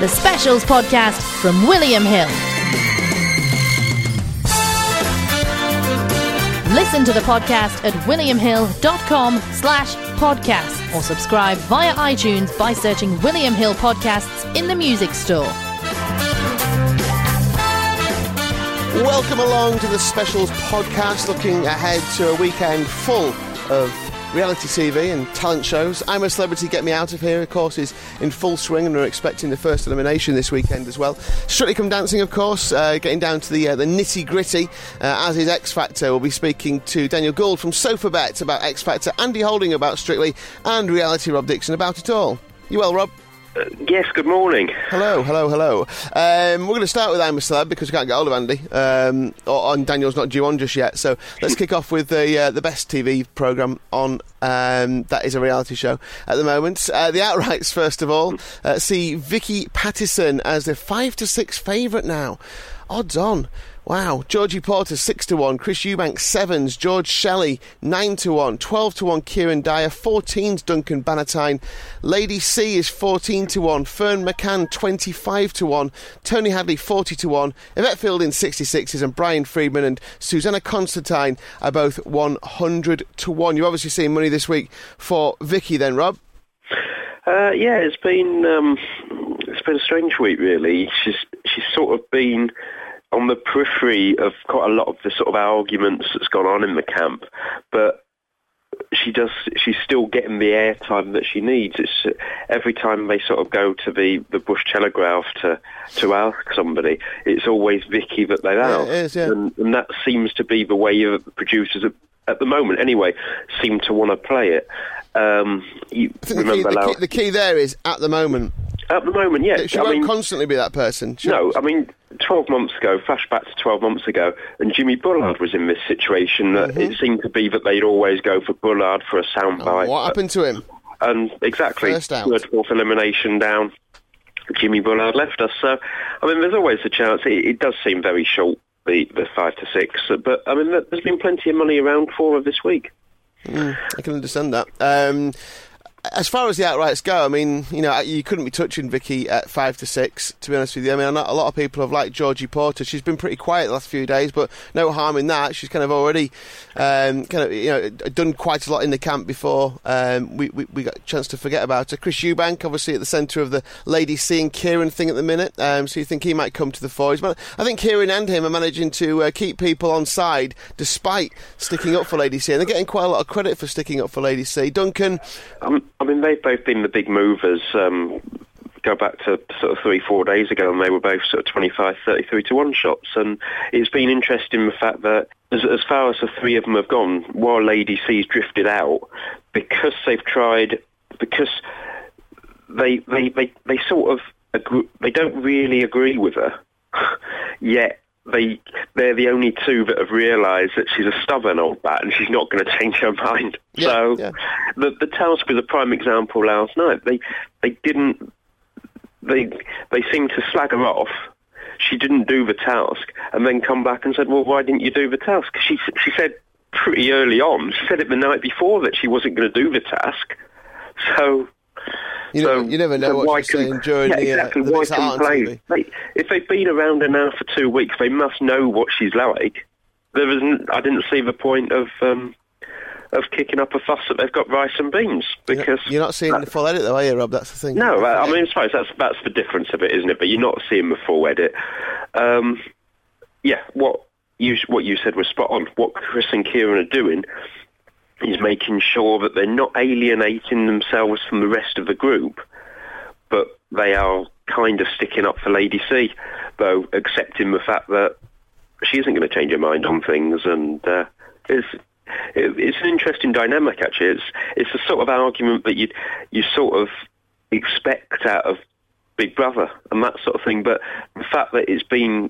the Specials podcast from William Hill. Listen to the podcast at williamhill.com/podcast or subscribe via iTunes by searching William Hill Podcasts in the music store. Welcome along to the Specials podcast, looking ahead to a weekend full of reality TV and talent shows. I'm a Celebrity, Get Me Out of Here, of course, is in full swing, and we're expecting the first elimination this weekend as well. Strictly Come Dancing, of course, getting down to the nitty-gritty, as is X Factor. We'll be speaking to Daniel Gould from SofaBet about X Factor, Andy Holding about Strictly, and reality Rob Dixon about it all. You well, Rob? Yes, good morning. Hello. We're going to start with I'm a Celeb because we can't get hold of Andy, and Daniel's not due on just yet. So let's kick off with the best TV programme on, that is a reality show at the moment. The Outrights, first of all, see Vicky Pattison as the 5-6 favourite now. Odds on. Wow. Georgie Porter 6-1, Chris Eubank 7s, George Shelley 9-1, 12-1 Kieran Dyer, 14's Duncan Bannatyne, Lady C is 14-1, Fern McCann 25-1, Tony Hadley 40-1, Yvette Fielding 66s, and Brian Friedman and Susanna Constantine are both 100-1. You've obviously seen money this week for Vicky then, Rob. Yeah, it's been a strange week, really. She's sort of been on the periphery of quite a lot of the sort of arguments that's gone on in the camp, but she's still getting the airtime that she needs. It's every time they sort of go to the Bush Telegraph to ask somebody, it's always Vicky that they ask. Yeah, it is, yeah. And that seems to be the way that the producers at the moment anyway seem to want to play it. I think the key there is at the moment. At the moment, yeah. She won't constantly be that person. 12 months ago, flashback to 12 months ago, and Jimmy Bullard was in this situation. That It seemed to be that they'd always go for Bullard for a soundbite. What happened to him? And exactly, third, fourth elimination down, Jimmy Bullard left us. So, I mean, there's always a chance. It does seem very short, the 5-6, but, I mean, there's been plenty of money around for her this week. I can understand that. As far as the Outrights go, I mean, you couldn't be touching Vicky at 5-6, to be honest with you. I mean, a lot of people have liked Georgie Porter. She's been pretty quiet the last few days, but no harm in that. She's kind of already done quite a lot in the camp before we got a chance to forget about her. Chris Eubank, obviously at the centre of the Lady C and Kieran thing at the minute, so you think he might come to the fore. But I think Kieran and him are managing to keep people on side despite sticking up for Lady C, and they're getting quite a lot of credit for sticking up for Lady C. Duncan? I mean, they've both been the big movers. Go back to sort of 3-4 days ago, and they were both sort of 25-33-1 shots. And it's been interesting the fact that as far as the three of them have gone, while Lady C's drifted out, because they've tried, because they sort of they don't really agree with her, yet they're the only two that have realised that she's a stubborn old bat and she's not going to change her mind. The task was a prime example last night. They seemed to slag her off. She didn't do the task, and then come back and said, "Well, why didn't you do the task?" She said pretty early on. She said it the night before that she wasn't going to do the task. So. You never know what she's saying during the why complain? If they've been around her now for 2 weeks, they must know what she's like. I didn't see the point of kicking up a fuss that they've got rice and beans, because you're not seeing the full edit, though, are you, Rob? That's the thing. No, I mean, I suppose that's the difference of it, isn't it? But you're not seeing the full edit. What you said was spot on. What Chris and Kieran are doing is making sure that they're not alienating themselves from the rest of the group, but they are kind of sticking up for Lady C, though accepting the fact that she isn't going to change her mind on things. And it's an interesting dynamic, actually. It's the sort of argument that you sort of expect out of Big Brother and that sort of thing, but the fact that it's been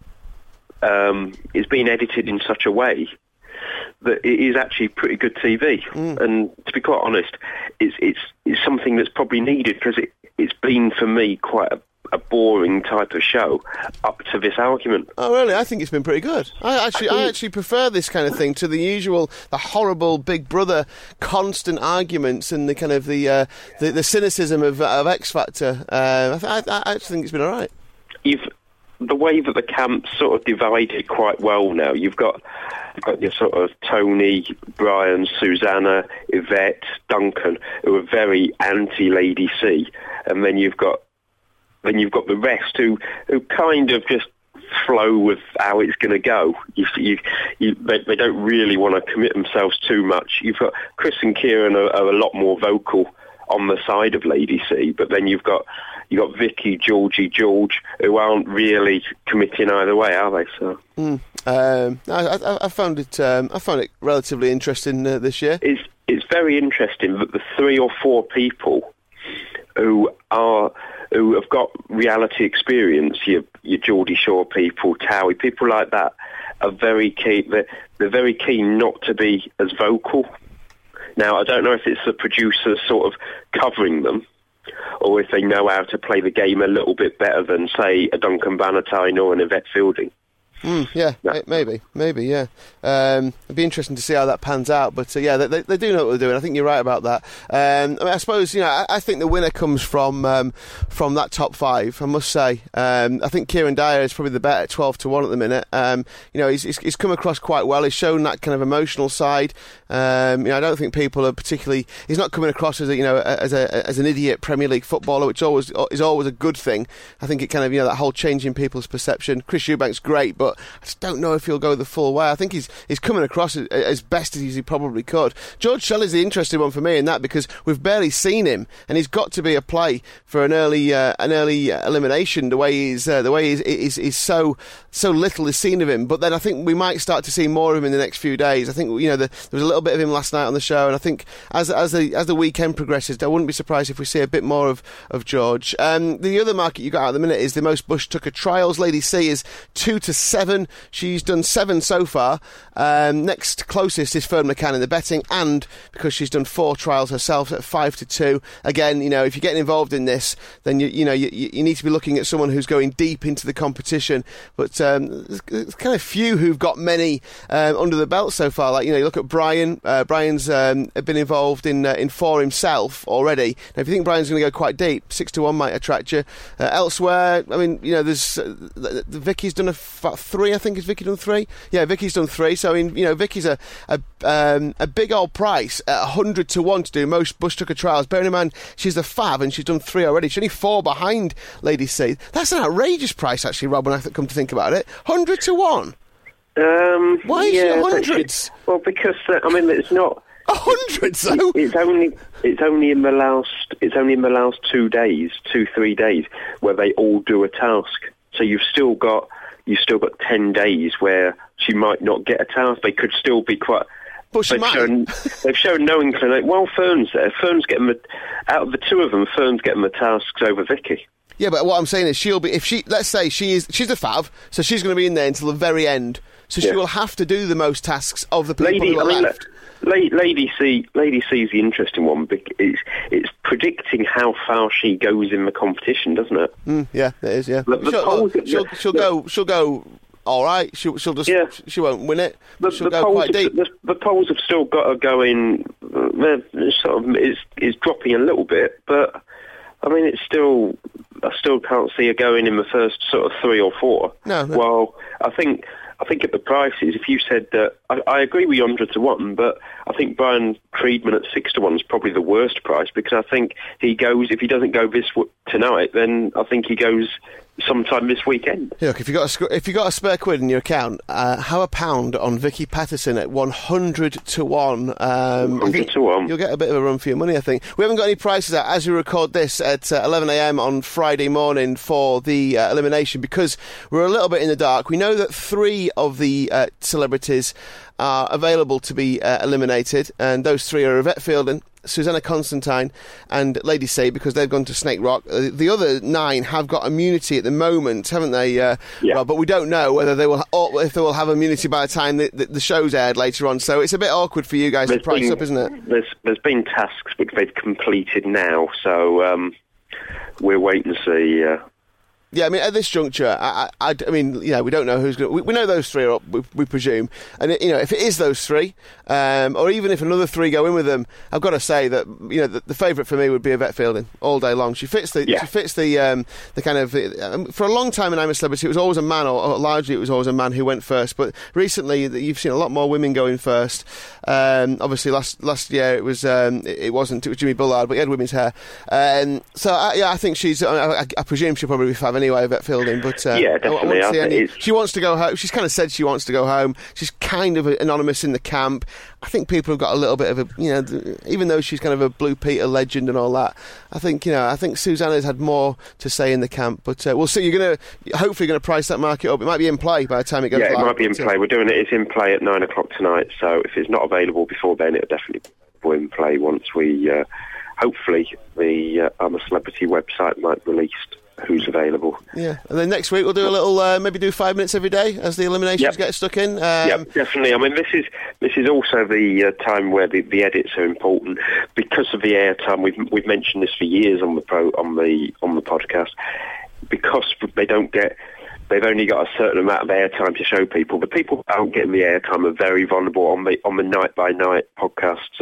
edited in such a way that it is actually pretty good TV. And to be quite honest, it's something that's probably needed, because it's been, for me, quite a boring type of show up to this argument. Oh, really? I think it's been pretty good. I actually prefer this kind of thing to the horrible Big Brother constant arguments and the kind of the cynicism of X Factor. I actually think it's been all right. The way that the camp's sort of divided quite well now. You've got your sort of Tony, Brian, Susanna, Yvette, Duncan, who are very anti-Lady C, and then you've got the rest who kind of just flow with how it's going to go. They don't really want to commit themselves too much. You've got Chris and Kieran are a lot more vocal on the side of Lady C, but then you've got Vicky, Georgie, George, who aren't really committing either way, are they? So I found it relatively interesting this year. It's very interesting that the 3 or 4 people who have got reality experience, your Geordie Shore people, Towie, people like that, are very keen. They're very keen not to be as vocal. Now, I don't know if it's the producers sort of covering them, or if they know how to play the game a little bit better than, say, a Duncan Bannatyne or an Yvette Fielding. Maybe, yeah. It'd be interesting to see how that pans out, but they do know what they're doing. I think you're right about that. I suppose, I think the winner comes from that top 5, I must say. I think Kieran Dyer is probably the bet at 12-1 at the minute. He's come across quite well. He's shown that kind of emotional side. I don't think people are particularly... He's not coming across as an idiot Premier League footballer, which is always a good thing. I think it kind of, that whole change in people's perception. Chris Eubank's great, but I just don't know if he'll go the full way. I think he's coming across as best as he probably could. George Shelley's the interesting one for me in that, because we've barely seen him, and he's got to be a play for an early elimination. The way he's so little is seen of him. But then I think we might start to see more of him in the next few days. I think there was a little bit of him last night on the show, and I think as the weekend progresses, I wouldn't be surprised if we see a bit more of George. The other market you got at the minute is the most Bush Tucker trials. Lady C is 2-7. She's done 7 so far. Next closest is Fern McCann in the betting, and because she's done 4 trials herself at 5-2. Again, if you're getting involved in this, then you need to be looking at someone who's going deep into the competition. But there's kind of few who've got many under the belt so far. Like you look at Brian. Brian's been involved in 4 himself already. Now, if you think Brian's going to go quite deep, 6-1 might attract you. Elsewhere, I mean, there's Vicky's done 3. I think is Vicky done 3? Yeah, Vicky's done 3. So Vicky's a big old price at 100-1 to do most Bush Tucker trials. Bearing in mind she's the fav and she's done 3 already. She's only 4 behind Lady C. That's an outrageous price, actually, Rob. When I come to think about it, 100-1. Why is it hundreds? Well, because it's not 100. So it's only in the last 2-3 days where they all do a task. So you've still got 10 days where she might not get a task. They could still be quite... But they've shown no inclination. Well, Fern's there. Fern's getting out of the 2 of them, Fern's getting the tasks over Vicky. Yeah, but what I'm saying is let's say she's a fav, so she's going to be in there until the very end. So she will have to do the most tasks of the people who are left. Lady C is the interesting one. It's predicting how far she goes in the competition, doesn't it? Yeah, it is. Yeah, she'll go. All right, she'll just she won't win it. She'll go quite deep. The polls have still got her going. It's dropping a little bit, but I mean, I still can't see her going in the first sort of 3 or 4. No. Well, I think at the prices, if you said that, I agree with you 100-1, but I think Brian Friedman at 6-1 is probably the worst price, because I think he goes, if he doesn't go tonight, then I think he goes sometime this weekend. Yeah, look, if you got a spare quid in your account, how a pound on Vicky Patterson at 100-1? 100-1. You'll get a bit of a run for your money, I think. We haven't got any prices out as we record this at 11 a.m. on Friday morning for the elimination, because we're a little bit in the dark. We know that 3 of the celebrities are available to be eliminated, and those 3 are Yvette Fielding, Susanna Constantine and Lady C, because they've gone to Snake Rock. The other 9 have got immunity at the moment, haven't they? Well, but we don't know whether if they will have immunity by the time the show's aired later on. So it's a bit awkward for you guys to price up, isn't it? There's been tasks which they've completed now, so we'll wait and see Yeah, I mean, at this juncture, I mean, you know, we don't know who's going to... We know those three are up, we presume. And, you know, if it is those three, or even if another three go in with them, I've got to say that, you know, the favourite for me would be Yvette Fielding all day long. She fits the kind of... for a long time in I'm a Celebrity, it was always a man, or largely it was always a man who went first. But recently, you've seen a lot more women going first. Obviously, last year, it wasn't Jimmy Bullard, but he had women's hair. I think she's... I presume she'll probably be five anyway, Yvette Fielding, but yeah, definitely. She wants to go home. She's kind of said she wants to go home. She's kind of anonymous in the camp. I think people have got a little bit of a, you know, even though she's kind of a Blue Peter legend and all that, I think Susanna's had more to say in the camp, but we'll see. You're hopefully going to price that market up. It might be in play by the time it goes live. Yeah, it might be in play. We're doing it. It's in play at 9 o'clock tonight, so if it's not available before then, it'll definitely be in play once we, hopefully, the I'm a Celebrity website might release who's available. Yeah, and then next week we'll do a little, maybe do 5 minutes every day as the eliminations get stuck in. Yep, definitely. I mean, this is also the time where the edits are important because of the airtime. We've mentioned this for years on the podcast, because they've only got a certain amount of airtime to show people. The people who aren't getting the airtime are very vulnerable on the night by night podcasts,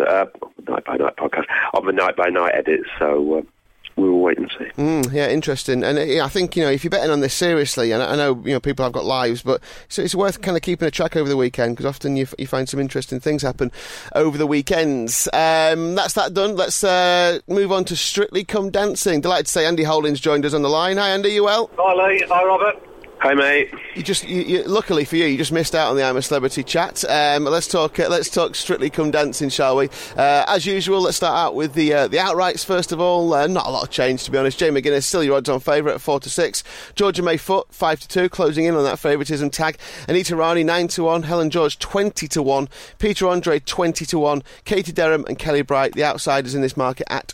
on the night by night edits. So. We will wait and see. Yeah, interesting. And I think, you know, if you're betting on this seriously, and I know, you know, people have got lives, but it's worth kind of keeping a track over the weekend, because often you find some interesting things happen over the weekends. That's that done. Let's move on to Strictly Come Dancing. Delighted to say Andy Holdings joined us on the line. Hi, Andy, you well? Hi, Lee. Hi, Robert. Hi, mate. You luckily for you just missed out on the I'm a Celebrity chat. Let's talk Strictly Come Dancing, shall we? As usual, let's start out with the outrights first of all. Not a lot of change, to be honest. Jay McGuinness still your odds-on favourite at 4-6. Georgia May Foot 5-2, closing in on that favouritism tag. Anita Rani 9-1. Helen George 20-1. Peter Andre 20-1. Katie Derham and Kelly Bright, the outsiders in this market, at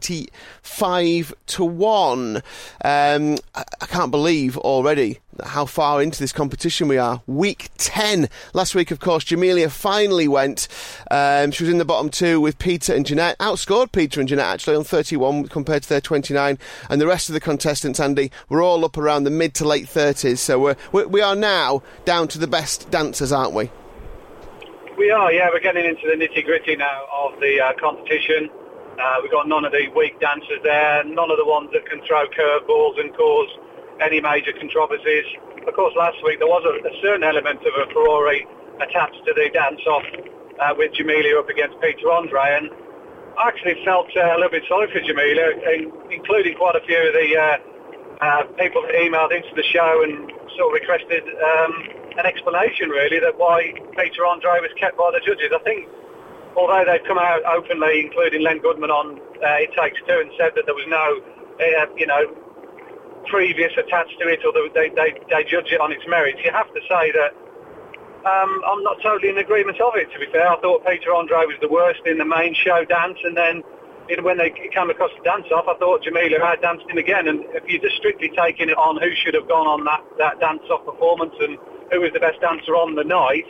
25-1. I can't believe already how far into this competition we are. Week 10. Last week, of course, Jamelia finally went. She was in the bottom two with Peter and Jeanette. Outscored Peter and Jeanette, actually, on 31 compared to their 29. And the rest of the contestants, Andy, were all up around the mid to late 30s. So we are now down to the best dancers, aren't we? We are, yeah. We're getting into the nitty-gritty now of the competition. We've got none of the weak dancers there, none of the ones that can throw curveballs and cause any major controversies. Of course, last week there was a certain element of a furore attached to the dance-off with Jamelia up against Peter Andre, and I actually felt a little bit sorry for Jamelia, including quite a few of the people that emailed into the show and sort of requested an explanation, really, that why Peter Andre was kept by the judges. I think, although they've come out openly, including Len Goodman on It Takes Two, and said that there was no, previous attached to it, or they judge it on its merits, you have to say that I'm not totally in agreement of it, to be fair. I thought Peter Andre was the worst in the main show dance, and then when they came across the dance-off, I thought Jamelia out-danced him again. And if you're just strictly taking it on who should have gone on that dance-off performance and who was the best dancer on the night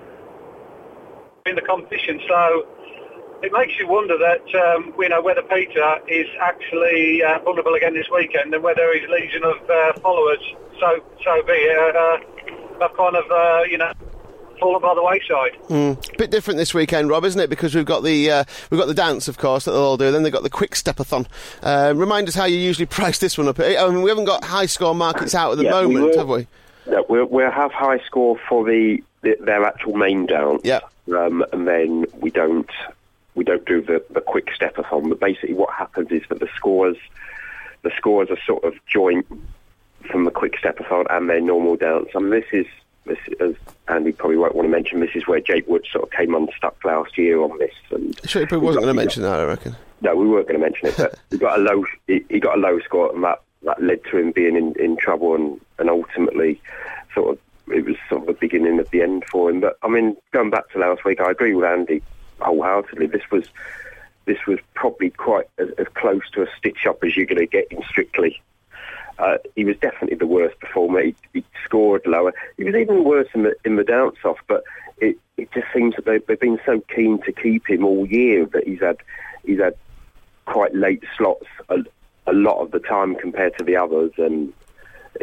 in the competition, so it makes you wonder that, whether Peter is actually vulnerable again this weekend, and whether his legion of followers, so be it, have kind of, fallen by the wayside. Bit different this weekend, Rob, isn't it? Because we've got the dance, of course, that they'll all do. Then they've got the quick step-a-thon. Remind us how you usually price this one up. I mean, we haven't got high score markets out at the moment, have we? No, we'll have high score for their actual main dance. Yeah. And then we don't do the quick step-a-thon. But basically, what happens is that the scores are sort of joint from the quick step-a-thon and their normal dance. I mean, this is, as Andy probably won't want to mention, this is where Jake Wood sort of came unstuck last year on this. And sure, he probably wasn't going to mention that, I reckon. No, we weren't going to mention it, but he got a low score, and that led to him being in trouble, and ultimately it was sort of the beginning of the end for him. But I mean, going back to last week, I agree with Andy wholeheartedly. This was probably quite as close to a stitch-up as you're going to get in Strictly. He was definitely the worst performer. He scored lower. He was even worse in the dance-off, but it just seems that they've been so keen to keep him all year that he's had quite late slots a lot of the time compared to the others, and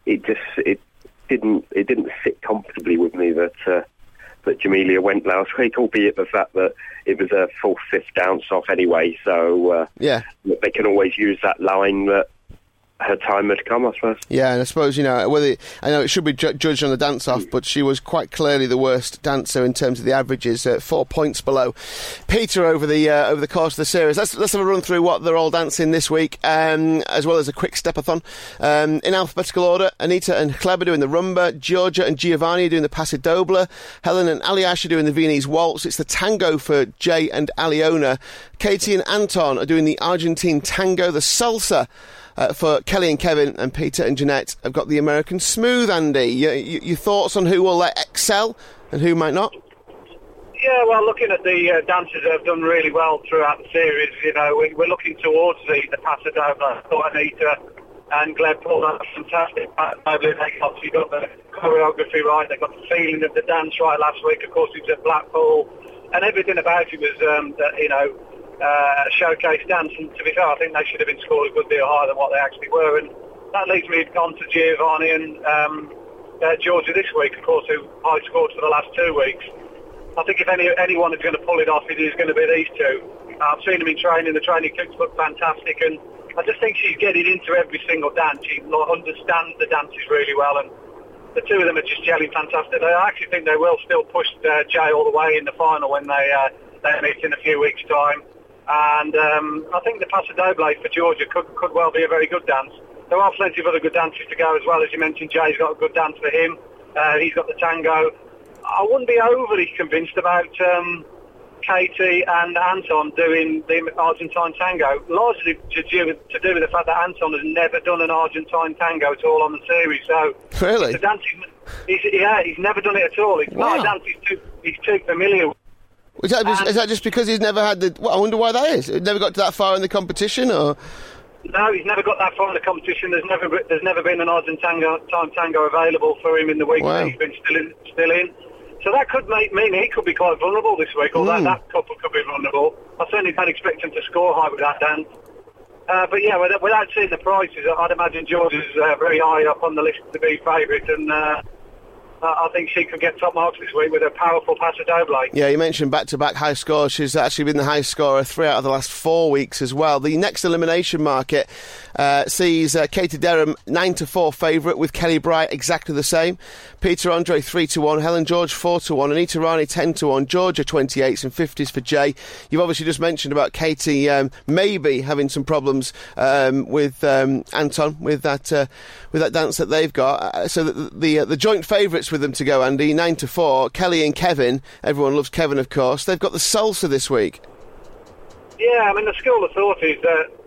it didn't sit comfortably with me that Jamelia went last week, albeit the fact that it was a full fifth dance off anyway. So they can always use that line that her time had come, I suppose. Yeah, and I suppose, I know it should be judged on the dance-off, but she was quite clearly the worst dancer in terms of the averages, 4 points below Peter over the course of the series. Let's have a run through what they're all dancing this week, as well as a quick step-a-thon. In alphabetical order, Anita and Kleber doing the rumba, Georgia and Giovanni are doing the paso doble, Helen and Aliash are doing the Viennese waltz, it's the tango for Jay and Aliona, Katie and Anton are doing the Argentine tango, the salsa for Kelly and Kevin, and Peter and Jeanette have got the American smooth. Andy, your thoughts on who will excel and who might not? Yeah, well, looking at the dancers that have done really well throughout the series, we're looking towards the paso doble. I thought Anita and Gleb pulled out fantastic. They obviously got the choreography right, they got the feeling of the dance right last week. Of course, it was at Blackpool, and everything about it was, showcase dance, and to be fair, I think they should have been scored a good deal higher than what they actually were, and that leads me on to Giovanni and Georgia this week, of course, who high scored for the last 2 weeks. I think if anyone is going to pull it off, it is going to be these two. I've seen them in training, the training kicks look fantastic, and I just think she's getting into every single dance. She understands the dances really well, and the two of them are just gelling fantastic. I actually think they will still push Jay all the way in the final when they meet in a few weeks' time. And I think the paso doble for Georgia could well be a very good dance. There are plenty of other good dances to go as well. As you mentioned, Jay's got a good dance for him. He's got the tango. I wouldn't be overly convinced about Katie and Anton doing the Argentine tango, largely to do with the fact that Anton has never done an Argentine tango at all on the series. So really, he's never done it at all. It's not a dance he's too familiar with. Is that just because he's never had the... Well, I wonder why that is. He never got to that far in the competition, or...? No, he's never got that far in the competition. There's never been an Argentine tango available for him in the week that he's been still in. So that could mean he could be quite vulnerable this week, although that couple could be vulnerable. I certainly don't expect him to score high with that dance. But yeah, without seeing the prices, I'd imagine George is very high up on the list to be favourite, and... I think she could get top marks this week with a powerful paso doble. Yeah, you mentioned back-to-back high scores. She's actually been the highest scorer 3 out of the last 4 weeks as well. The next elimination market sees Katie Derham 9-4 favourite, with Kelly Bright exactly the same. Peter Andre 3-1, Helen George 4-1, Anita Rani 10-1, Georgia 28s and 50s for Jay. You've obviously just mentioned about Katie maybe having some problems with Anton with that dance that they've got. So the joint favourites with them to go, Andy, 9-4. Kelly and Kevin, everyone loves Kevin, of course. They've got the salsa this week. Yeah, I mean, the school of thought is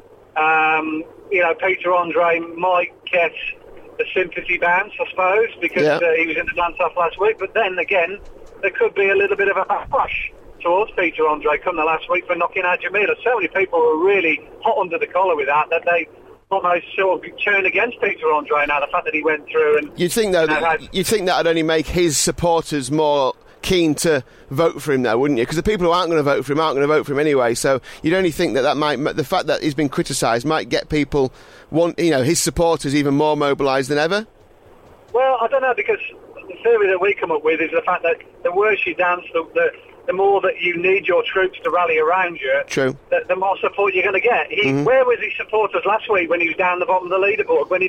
that Peter Andre might get the sympathy bounce, I suppose, because he was in the dance-off last week. But then again, there could be a little bit of a backlash towards Peter Andre come the last week for knocking out Jamelia. So many people were really hot under the collar with that they almost sort of turn against Peter Andre now, the fact that he went through. And you'd think that would only make his supporters more keen to vote for him now, wouldn't you? Because the people who aren't going to vote for him aren't going to vote for him anyway. So you'd only think that might, the fact that he's been criticised might get people, his supporters even more mobilised than ever. Well, I don't know, because the theory that we come up with is the fact that the worse you dance, the more that you need your troops to rally around you, true, the more support you're going to get. Where was his supporters last week when he was down the bottom of the leaderboard? When he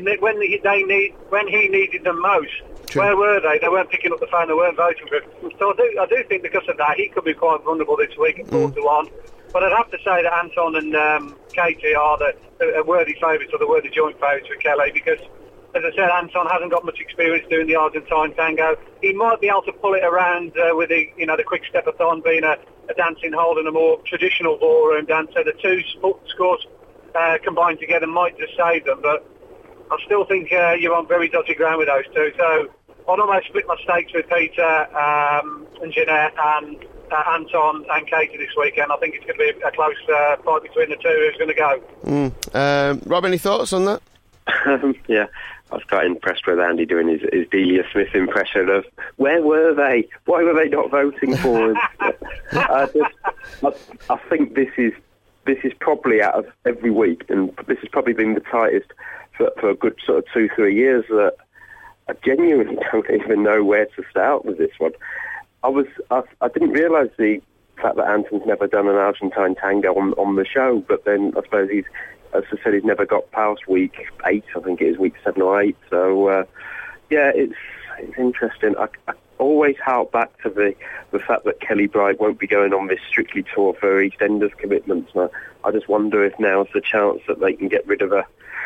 needed them most, true. Where were they? They weren't picking up the phone. They weren't voting for him. So I do think because of that, he could be quite vulnerable this week at 4-1. But I'd have to say that Anton and Katie are the worthy favourites, or the worthy joint favourites for Kelly, because, as I said, Anton hasn't got much experience doing the Argentine tango. He might be able to pull it around with the quick step-a-thon, being a dancing hold and a more traditional ballroom dancer. The two scores combined together might just save them, but I still think you're on very dodgy ground with those two. So I'd almost split my stakes with Peter and Jeanette and Anton and Katie this weekend. I think it's going to be a close fight between the two who's going to go. Rob, any thoughts on that? Yeah, I was quite impressed with Andy doing his Delia Smith impression of, where were they? Why were they not voting for us? I think this is probably, out of every week, and this has probably been the tightest for a good sort of 2-3 years, that genuinely don't even know where to start with this one. I didn't realise the fact that Anton's never done an Argentine tango on the show, but then I suppose he's, as I said, he's never got past week 8. I think it is week 7 or 8. So it's interesting. I always hark back to the fact that Kelly Bright won't be going on this Strictly tour for EastEnders commitments. And I just wonder if now's the chance that they can get rid of her.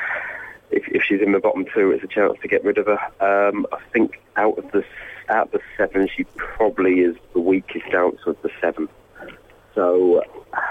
If she's in the bottom 2, it's a chance to get rid of her. I think out of the 7, she probably is the weakest dancer of the 7. So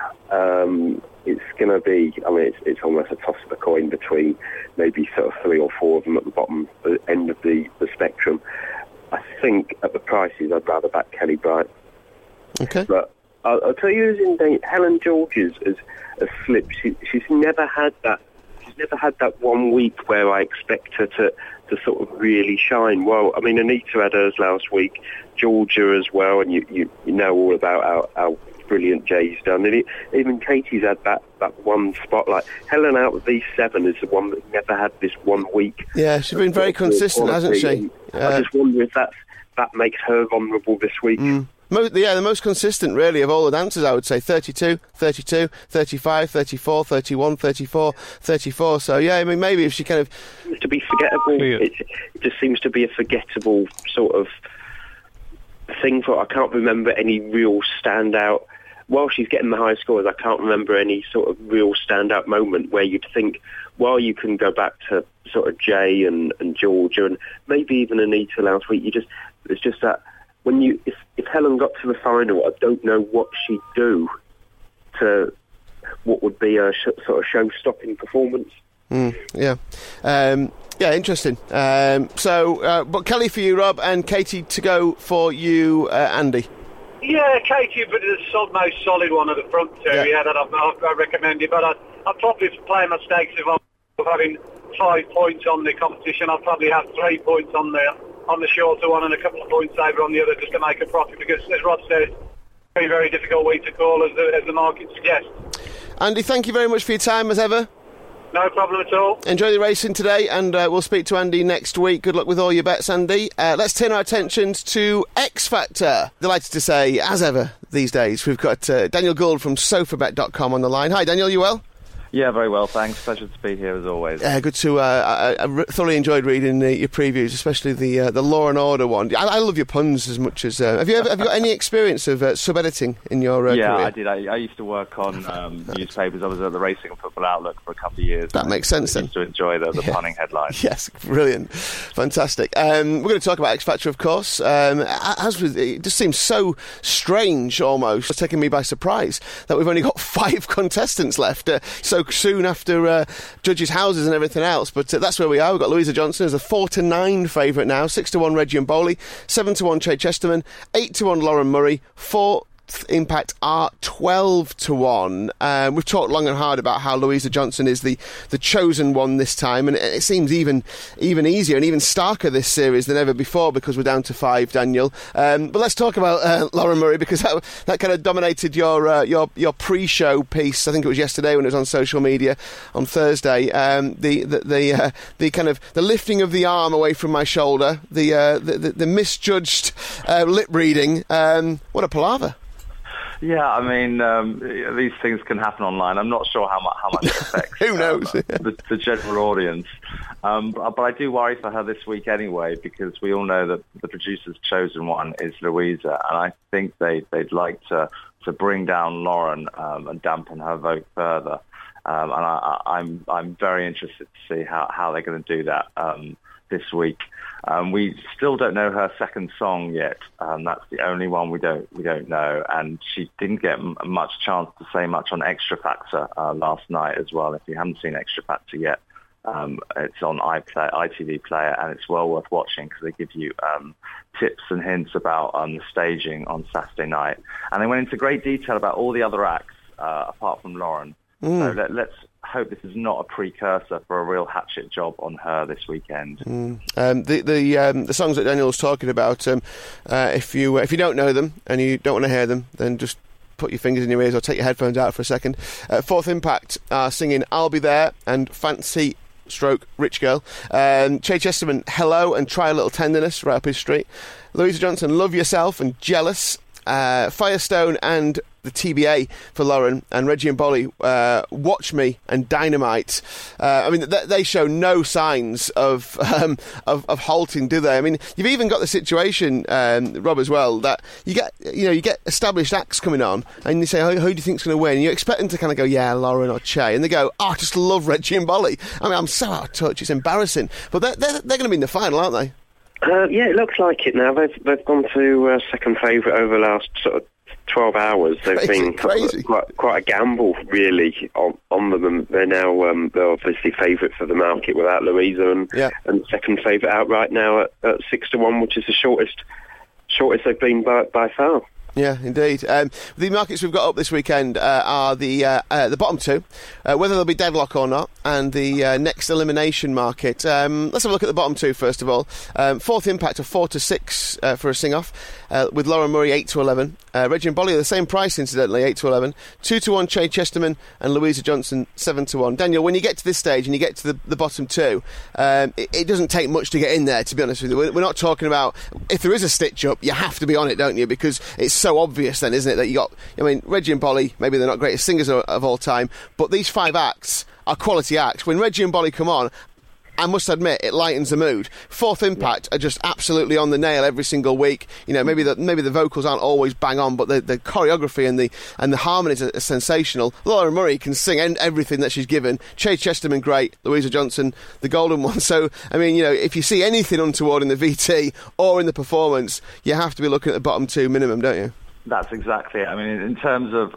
it's going to be, it's almost a toss of a coin between maybe sort of 3 or 4 of them at the bottom end of the spectrum. I think at the prices, I'd rather back Kelly Bright. Okay. But I'll tell you, Helen Georges has slipped. She's never had that. She's never had that 1 week where I expect her to sort of really shine. Well, Anita had hers last week, Georgia as well, and you know all about how brilliant Jay's done. And even Katie's had that one spotlight. Helen, out of these 7, is the one that never had this 1 week. Yeah, she's been very consistent, hasn't she? I just wonder if that makes her vulnerable this week. The most consistent, really, of all the dancers, I would say. 32, 32, 35, 34, 31, 34, 34. So, yeah, maybe if she kind of... It seems to be forgettable. Yeah. It just seems to be a forgettable sort of thing. I can't remember any real standout... While she's getting the high scores, I can't remember any sort of real standout moment where you'd think, well, you can go back to sort of Jay and Georgia and maybe even Anita last week. It's just that when if Helen got to the final, I don't know what she'd do to what would be a sort of show-stopping performance. Yeah, interesting. But Kelly for you, Rob, and Katie to go for you, Andy. Yeah, Katie, but the most solid one of the front 2. Yeah, that I recommend it. But I'd probably play my stakes if I'm having 5 points on the competition. I'd probably have 3 points on the shorter one and a couple of points over on the other just to make a profit. Because, as Rob said, very, very difficult week to call as the market suggests. Andy, thank you very much for your time as ever. No problem at all. Enjoy the racing today, and we'll speak to Andy next week. Good luck with all your bets, Andy. Let's turn our attentions to X Factor. Delighted to say, as ever these days, we've got Daniel Gould from SofaBet.com on the line. Hi, Daniel, you well? Yeah, very well, thanks. Pleasure to be here as always. Good to. I thoroughly enjoyed reading your previews, especially the Law and Order one. I love your puns as much as. Have you got any experience of sub-editing in your career? Yeah, I did. I used to work on newspapers. I was at the Racing and Football Outlook for a couple of years. That makes sense then. I used to enjoy the punning headlines. Yes, brilliant, fantastic. We're going to talk about X Factor, of course. It just seems so strange, almost. It's taken me by surprise that we've only got 5 contestants left. So soon after judges' houses and everything else, but that's where we are. We've got Louisa Johnson as a 4-9 favourite now, 6-1 Reggie and Bowley, 7-1 Che Chesterman, 8-1 Lauren Murray, 4th Impact are 12-1. We've talked long and hard about how Louisa Johnson is the chosen one this time, and it seems even easier and even starker this series than ever before because we're down to 5, Daniel. But let's talk about Lauren Murray, because that kind of dominated your pre-show piece. I think it was yesterday when it was on social media on Thursday. The kind of the lifting of the arm away from my shoulder, the misjudged lip reading. What a palaver. Yeah, I mean, these things can happen online. I'm not sure how much it affects Who knows? The general audience. But I do worry for her this week anyway, because we all know that the producer's chosen one is Louisa, and I think they'd like to bring down Lauren and dampen her vote further. And I'm very interested to see how they're going to do that this week. We still don't know her second song yet. That's the only one we don't know, and she didn't get much chance to say much on Extra Factor last night as well. If you haven't seen Extra Factor yet, it's on ITV Player, and it's well worth watching because they give you tips and hints about the staging on Saturday night, and they went into great detail about all the other acts apart from Lauren. So let's hope this is not a precursor for a real hatchet job on her this weekend. The songs that Daniel was talking about, if you don't know them and you don't want to hear them, then just put your fingers in your ears or take your headphones out for a second. 4th Impact are singing I'll Be There and Fancy stroke rich girl. Che Chesterman, Hello and Try a Little Tenderness, right up his street. Louisa Johnson, Love Yourself and Jealous. Firestone and the TBA for Lauren, and Reggie and Bolly, Watch Me and Dynamite. I mean, they show no signs of halting, do they? I mean, you've even got the situation, Rob, as well, that you get established acts coming on, and you say, who do you think's going to win? And you expect them to kind of go, yeah, Lauren or Che, and they go, I just love Reggie and Bolly. I mean, I'm so out of touch, it's embarrassing. But they're going to be in the final, aren't they? Yeah, it looks like it now. They've gone to second favourite over the last sort of 12 hours. They've been quite a gamble, really, on them. And they're now they're obviously favourite for the market without Louisa, and second favourite outright now at 6-1, which is the shortest they've been by far. Yeah, indeed. The markets we've got up this weekend are the bottom two, whether there'll be deadlock or not, and the next elimination market. Let's have a look at the bottom two first of all. Fourth Impact of 4-6 for a sing-off, with Lauren Murray 8-11. Reggie and Bolly are the same price, incidentally, 8-11. 2-1 Che Chesterman and Louisa Johnson 7-1. Daniel, when you get to this stage and you get to the bottom two, it doesn't take much to get in there, to be honest with you. We're not talking about, if there is a stitch-up, you have to be on it, don't you? Because it's so obvious then, isn't it, that you got, I mean, Reggie and Bolly, maybe they're not greatest singers of all time, but these 5 acts are quality acts. When Reggie and Bolly come on, I must admit, it lightens the mood. Fourth Impact are just absolutely on the nail every single week. You know, maybe the vocals aren't always bang on, but the choreography and the harmonies are sensational. Laura Murray can sing everything that she's given. Che Chesterman, great. Louisa Johnson, the golden one. So, I mean, you know, if you see anything untoward in the VT or in the performance, you have to be looking at the bottom two minimum, don't you? That's exactly it. I mean, in terms of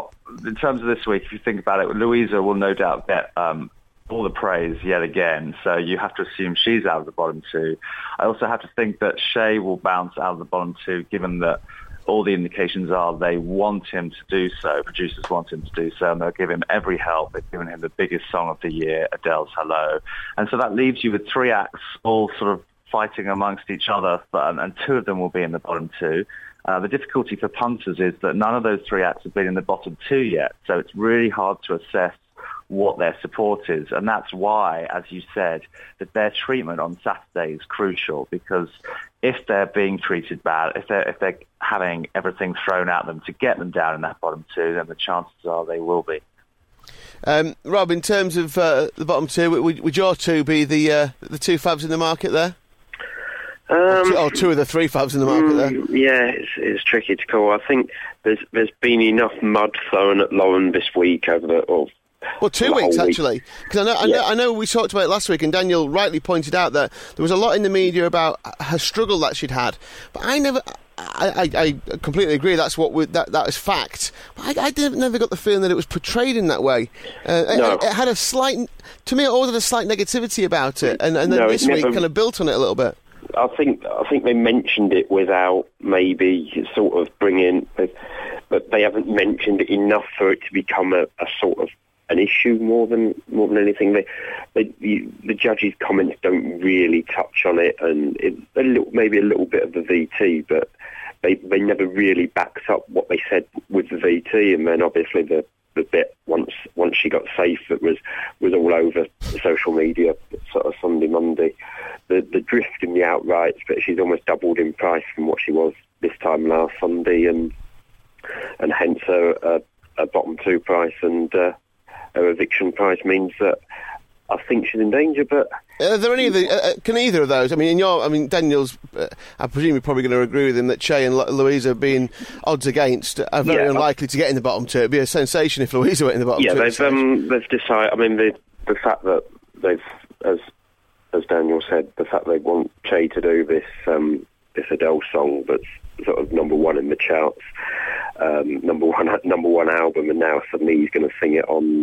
this week, if you think about it, Louisa will no doubt get all the praise yet again, so you have to assume she's out of the bottom two. I also have to think that Che will bounce out of the bottom two, given that all the indications are they want him to do so, producers want him to do so, and they'll give him every help. They've given him the biggest song of the year, Adele's Hello. And so that leaves you with 3 acts all sort of fighting amongst each other, and 2 of them will be in the bottom two. The difficulty for punters is that none of those 3 acts have been in the bottom 2 yet, so it's really hard to assess what their support is, and that's why, as you said, that their treatment on Saturday is crucial, because if they're being treated bad, if they're having everything thrown at them to get them down in that bottom 2, then the chances are they will be. Rob, in terms of the bottom 2, would your 2 be the 2 favs in the market there? Or 2 of the 3 favs in the market there? Yeah, it's tricky to call. I think there's been enough mud thrown at Lauren this week over Well, 2 weeks, actually. Because I know we talked about it last week, and Daniel rightly pointed out that there was a lot in the media about her struggle that she'd had. But I completely agree, that's that is fact. But I never got the feeling that it was portrayed in that way. No. It had a slight, to me, it always had a slight negativity about it, and then this week kind of built on it a little bit. I think they mentioned it without maybe sort of bringing, but they haven't mentioned it enough for it to become a sort of an issue more than anything. The judges' comments don't really touch on it, and maybe a little bit of the VT, but they never really backed up what they said with the VT, and then obviously the bit once she got safe that was all over social media sort of Sunday, Monday. The drift in the outrights, but she's almost doubled in price from what she was this time last Sunday, and hence her bottom 2 price and her eviction price means that I think she's in danger. But are there any of the? Can either of those? I mean, Daniel's. I presume you're probably going to agree with him that Che and Louisa, being odds against, are very unlikely to get in the bottom 2. It'd be a sensation if Louisa went in the bottom 2. Yeah, they've decided. I mean, the fact that they've, as Daniel said, the fact they want Che to do this Adele song that's sort of number 1 in the charts, number one album, and now suddenly he's going to sing it on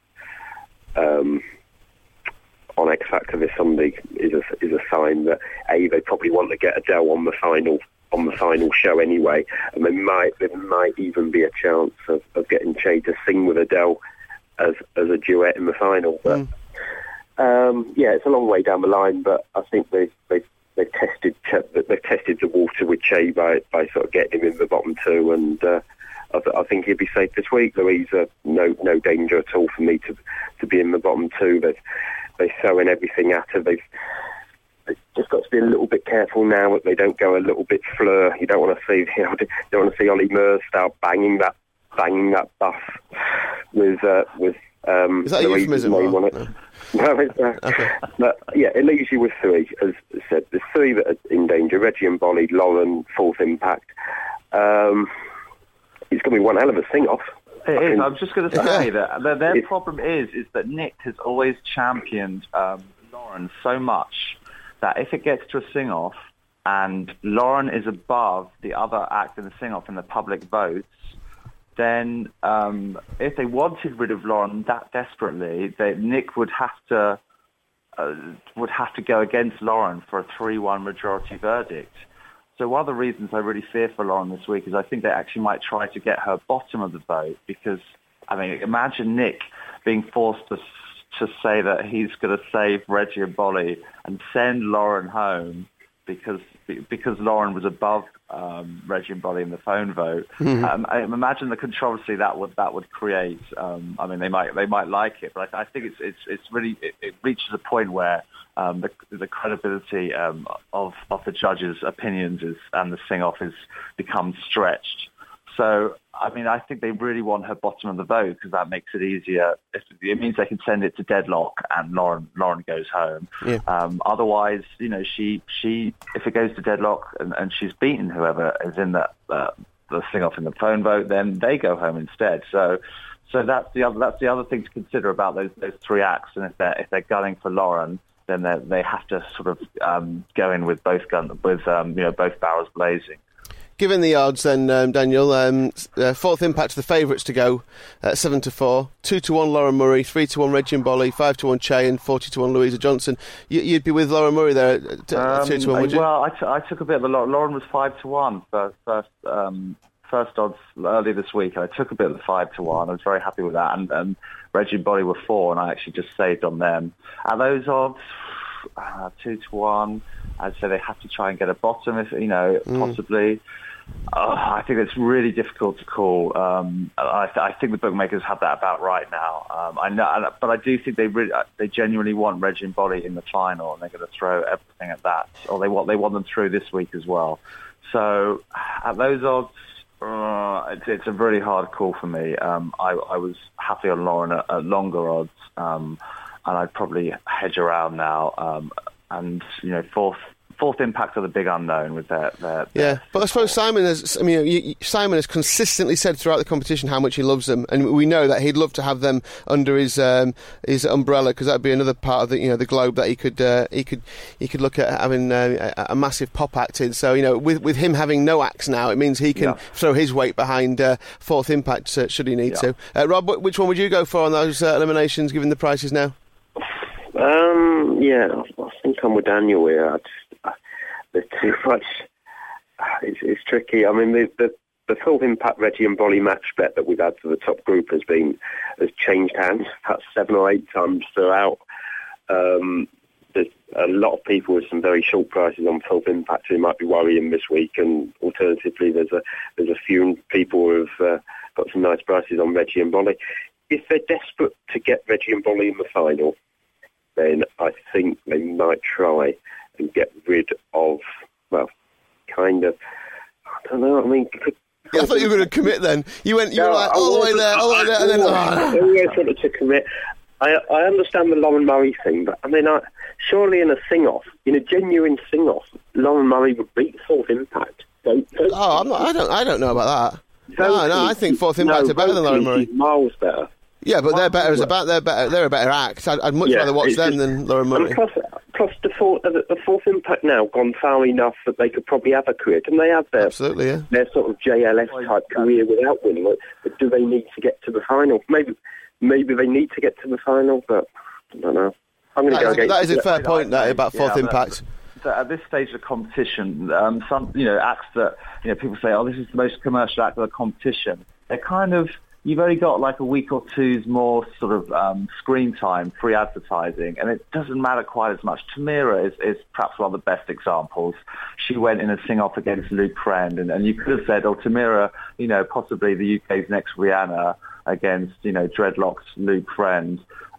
X Factor this Sunday is a sign that they probably want to get Adele on the final show anyway, and there might even be a chance of getting Che to sing with Adele as a duet in the final. But it's a long way down the line, but I think they've they've tested the water with Che by sort of getting him in the bottom two, and I think he'll be safe this week. Louisa, no danger at all for me to be in the bottom two. They're throwing everything at her. They've just got to be a little bit careful now that they don't go a little bit fleur. You don't want to see Ollie Murs start banging that buff with is that a euphemism? On it. No, it's okay. But yeah, it leaves you with three. As I said, there's three that are in danger: Reggie and Bolly, Lauren, Fourth Impact. It's going to be one hell of a sing-off. It is. I was just going to say that their problem is that Nick has always championed Lauren so much that if it gets to a sing-off and Lauren is above the other act in the sing-off in the public votes, then if they wanted rid of Lauren that desperately, Nick would have to go against Lauren for a 3-1 majority verdict. So one of the reasons I really fear for Lauren this week is I think they actually might try to get her bottom of the vote, because, I mean, imagine Nick being forced to say that he's going to save Reggie and Bolly and send Lauren home because Lauren was above Reggie and Bolly in the phone vote. Mm-hmm. I imagine the controversy that would create. I mean, they might like it, but I think it's really it reaches a point where the credibility of the judges' opinions and the sing-off becomes stretched. So, I mean, I think they really want her bottom of the vote because that makes it easier. It means they can send it to deadlock and Lauren goes home. Yeah. Otherwise, you know, she if it goes to deadlock and she's beaten whoever is in the sing-off in the phone vote, then they go home instead. So that's the other thing to consider about those three acts. And if they're gunning for Lauren, then they have to sort of go in with both barrels blazing. Given the odds, then Daniel, Fourth Impact the favourites to go 7-4, 2-1 Lauren Murray, 3-1 Reggie and Bolly, 5-1 Che, and 40-1 Louisa Johnson. You'd be with Lauren Murray there at 2-1, would you? Well, I took a bit of a lot. Lauren was 5-1 first odds early this week. I took a bit of the 5-1. I was very happy with that, and Reggie and Bolly were 4, and I actually just saved on them. At those odds, 2-1. I'd say they have to try and get a bottom, if possibly. I think it's really difficult to call. I think the bookmakers have that about right now. I know, but I do think they genuinely want Reggie and Bolly in the final, and they're going to throw everything at that. Or they want them through this week as well. So at those odds, it's a really hard call for me. I was happy on Lauren at longer odds, and I'd probably hedge around now. And Fourth Impact are the big unknown with their yeah. But I suppose Simon has consistently said throughout the competition how much he loves them, and we know that he'd love to have them under his umbrella, because that'd be another part of the globe that he could look at having a massive pop act in. So with him having no acts now, it means he can throw his weight behind Fourth Impact should he need to. Rob, which one would you go for on those eliminations, given the prices now? I think I'm with Daniel here. There's too much. It's tricky. I mean, the Fourth Impact Reggie and Bolly match bet that we've had for the top group has changed hands about 7 or 8 times throughout. There's a lot of people with some very short prices on Fourth Impact who might be worrying this week, and alternatively, there's a few people who've got some nice prices on Reggie and Bolly. If they're desperate to get Reggie and Bolly in the final, then I think they might try and get rid of, I don't know, I mean... I thought you were going to commit then. You were like, all the way there, and then... I always wanted to commit. I understand the Lauren Murray thing, but I mean, surely in a sing-off, in a genuine sing-off, Lauren Murray would beat Fourth Impact. I don't know about that. No, I think Fourth Impact are better than Lauren Murray. Miles better. Yeah, but they're a better act. I'd much rather watch them than Lauren Murray. Plus the Fourth Impact now gone far enough that they could probably have a career. Can they have their sort of JLS type career without winning? But do they need to get to the final? Maybe they need to get to the final, but I don't know. I'm going to go against that. Is a fair point about Fourth Impact. At this stage of the competition, some acts that people say, oh, this is the most commercial act of the competition. They're kind of you've only got like a week or two's more sort of screen time, free advertising, and it doesn't matter quite as much. Tamira is perhaps one of the best examples. She went in a sing-off against Luke Friend, and you could have said, oh, Tamira, possibly the UK's next Rihanna against, Dreadlocks Luke Friend.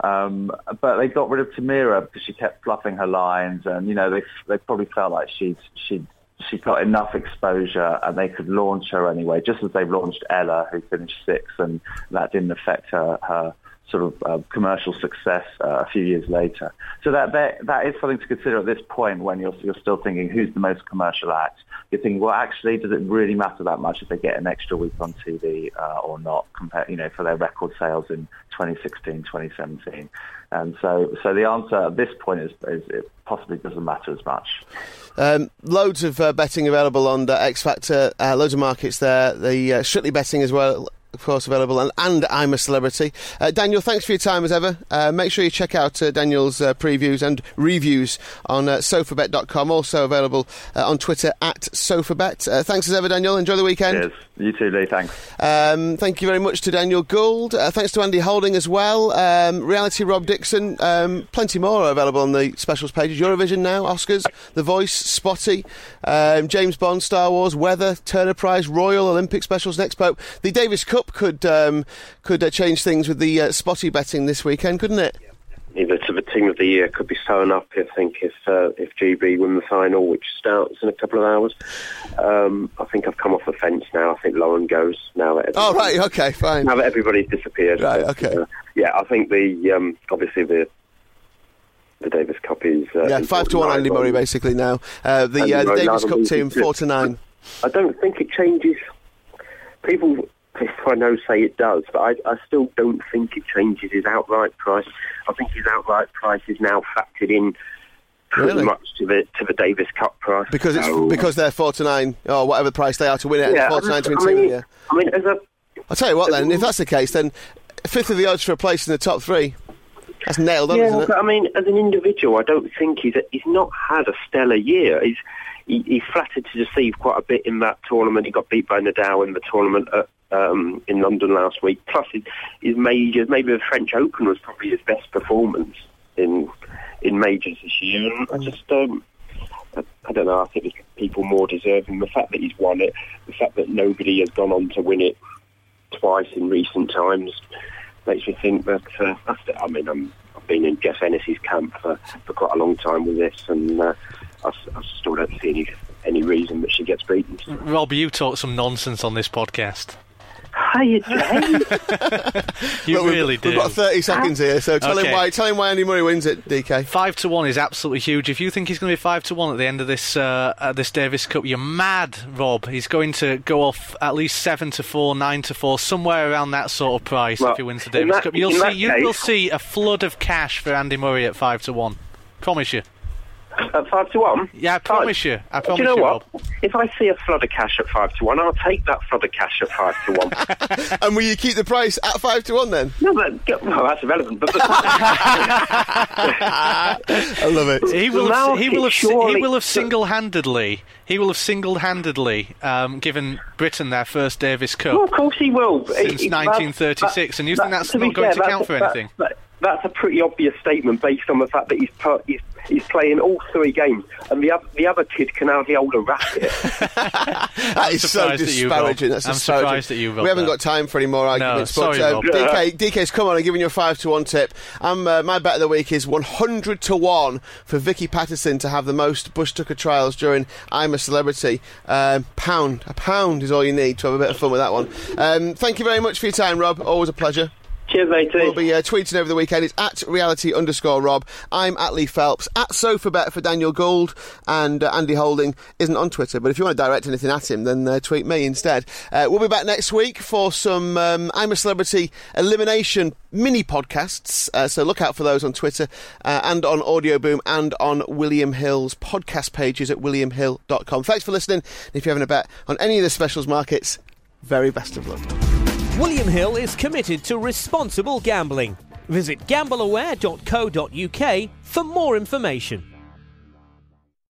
But they got rid of Tamira because she kept fluffing her lines, and, they probably felt like she got enough exposure and they could launch her anyway, just as they've launched Ella, who finished 6th, and that didn't affect her sort of commercial success a few years later. So that is something to consider at this point when you're still thinking, who's the most commercial act? You're thinking, well, actually, does it really matter that much if they get an extra week on TV or not, compared, for their record sales in 2016, 2017? And so the answer at this point is it possibly doesn't matter as much. Loads of betting available on the X Factor, loads of markets there. The Strictly Betting as well, of course, available, and I'm a Celebrity. Daniel, thanks for your time as ever. Make sure you check out Daniel's previews and reviews on sofabet.com, also available on Twitter at SofaBet. Thanks as ever, Daniel. Enjoy the weekend. Cheers. You too, Lee. Thanks. Thank you very much to Daniel Gould. Thanks to Andy Holding as well. Reality Rob Dixon. Plenty more available on the specials pages. Eurovision now, Oscars, The Voice, Spotty, James Bond, Star Wars, Weather, Turner Prize, Royal, Olympic specials, Next Pope. The Davis Cup could change things with the Spotty betting this weekend, couldn't it? Either to the team of the year could be sewn up, I think, if GB win the final, which starts in a couple of hours. I think I've come off the fence now. I think Lauren goes now that fine. Now that everybody's disappeared. Right, okay. I think the obviously the Davis Cup is 5-1 Andy Murray basically now. The Davis Cup team 4-9. I don't think it changes. People, I know, say it does, but I still don't think it changes his outright price. I think his outright price is now factored in pretty much to the Davis Cup price. Because they're 4-9 or whatever price they are to win it. 4-9 to win 2. I mean, I'll tell you what then. If that's the case, then 5th of the odds for a place in the top 3. That's nailed on, isn't it? But I mean, as an individual, I don't think he's not had a stellar year. He's flattered to deceive quite a bit in that tournament. He got beat by Nadal in the tournament in London last week. Plus, his majors, maybe the French Open was probably his best performance in majors this year. And I just I don't know. I think there's people more deserving. The fact that he's won it, the fact that nobody has gone on to win it twice in recent times, makes me think that. I mean, I've been in Jeff Ennis's camp for quite a long time with this, and I still don't see any reason that she gets beaten. Rob, you talk some nonsense on this podcast. Hiya, James. You really do. We've got 30 seconds here, so tell him why Andy Murray wins it, DK. 5-1 is absolutely huge. If you think he's going to be 5-1 at the end of this Davis Cup, you're mad, Rob. He's going to go off at least 7-4, 9-4, somewhere around that sort of price if he wins the Davis Cup. You will see a flood of cash for Andy Murray at 5-1. Promise you. At 5-1? Yeah, I promise you. Do you know what? If I see a flood of cash at 5-1, I'll take that flood of cash at 5-1. And will you keep the price at 5-1 then? No, that's irrelevant. But I love it. He will have single-handedly given Britain their first Davis Cup. Well, of course he will. Since 1936, and you think that's not going to count for anything? That's a pretty obvious statement based on the fact that he's playing all 3 games, and the other kid can hardly hold a racket. That is so disparaging. I'm surprised at you, Rob. We haven't got time for any more arguments. No, sorry, Rob. DK's come on and giving you a 5-1 tip. My bet of the week is 100-1 for Vicky Patterson to have the most Bush Tucker trials during I'm a Celebrity. A pound is all you need to have a bit of fun with that one. Thank you very much for your time, Rob. Always a pleasure. Cheers, matey. We'll be tweeting over the weekend. It's at reality_Rob. I'm at Lee Phelps. At SofaBet for Daniel Gould. And Andy Holding isn't on Twitter, but if you want to direct anything at him, then tweet me instead. We'll be back next week for some I'm a Celebrity elimination mini podcasts. So look out for those on Twitter and on Audio Boom and on William Hill's podcast pages at williamhill.com. Thanks for listening. If you're having a bet on any of the specials markets, very best of luck. William Hill is committed to responsible gambling. Visit gambleaware.co.uk for more information.